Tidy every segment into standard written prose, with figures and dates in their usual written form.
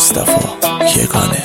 مصطفی یگانه.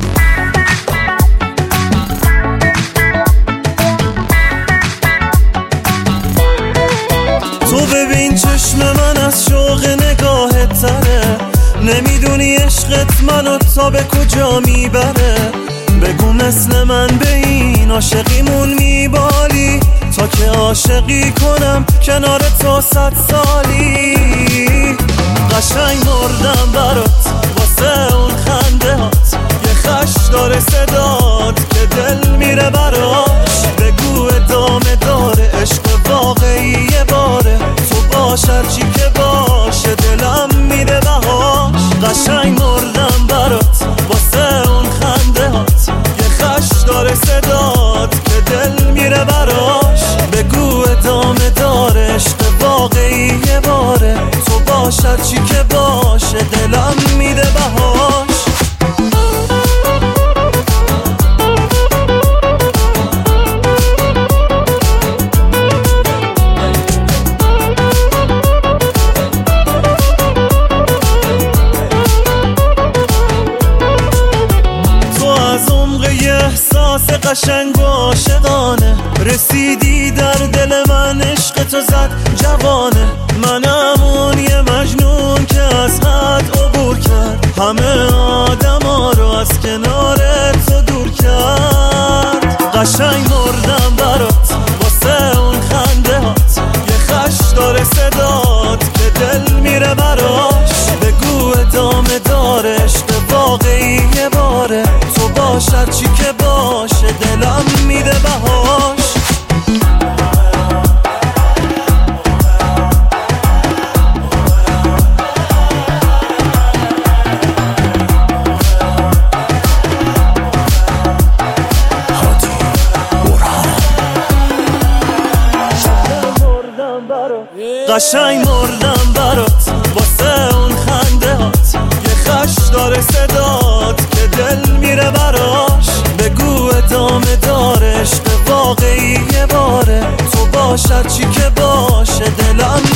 تو ببین چشم من از شوق نگاهت تره، نمیدونی عشقت منو تا به کجا میبره. بگو مثل من به این عاشقیمون میبالی، تا که عاشقی کنم کنار تو 100 سالی. قشنگ مردم برات واسه اون خنده هات، یه خش داره صدات که دل میره براش. بگو ادامه داره عشق واقعی یه باره، تو باش هرچی که باشه دلم میده بهاش. قشنگ مردم برات واسه اون خنده هات، یه خش داره صدات که دل میره براش. بگو ادامه داره عشق واقعی یه باره، تو باش هرچی که باشه دلم میده بهاش. احساس قشنگ و عاشقانه، رسیدی در دل من، عشق تو زد جوانه. منم اون یه مجنون که از حد عبور کرد، همه آدما رو از کنار تو دور کرد. قشنگ مردم برات واسه اون خنده هات، یه خش داره صدات که دل میره براش. بگو ادامه داره عشق واقعی یه باره، تو باش هرچی که باشه دلم میده بهاش. قشنگ مردم برات واسه اون خنده هات، یه خش داره صدات که دل میره براش. بگو ادامه داره عشق واقعی یه باره، تو باش هرچی که باشه دلم